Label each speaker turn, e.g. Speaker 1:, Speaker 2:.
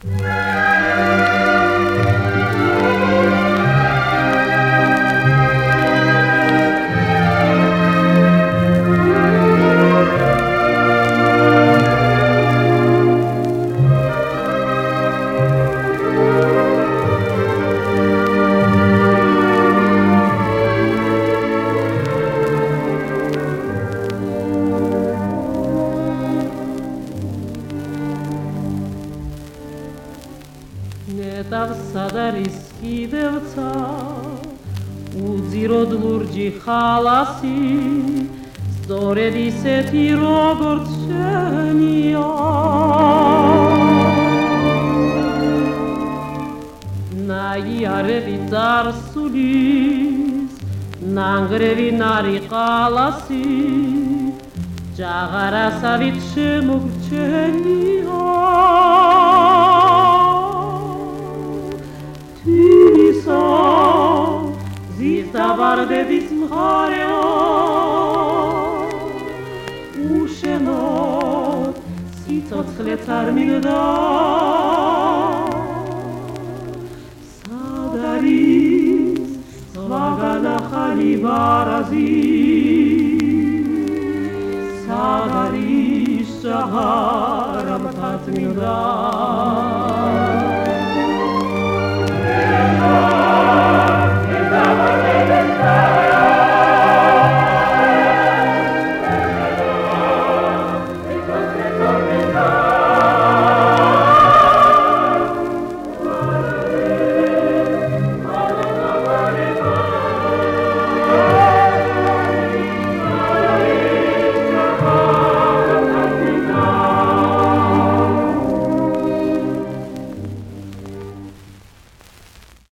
Speaker 1: ნეტავსა და რისკიდევცა უძიროდ ლურჯი ხალასი სწორედ ისეთი როგორც შენია ნაიარევი წარსულის ნანგრევი ნარი ყალასი ჭაღარასავით შემოგრჩენია ზისდაბარდების მხარეო უშენოდ სიცოცხლეც არ მინდა სად არის ზვაგანახალი ბარაზი სად არის ჭაღარამთად მინდა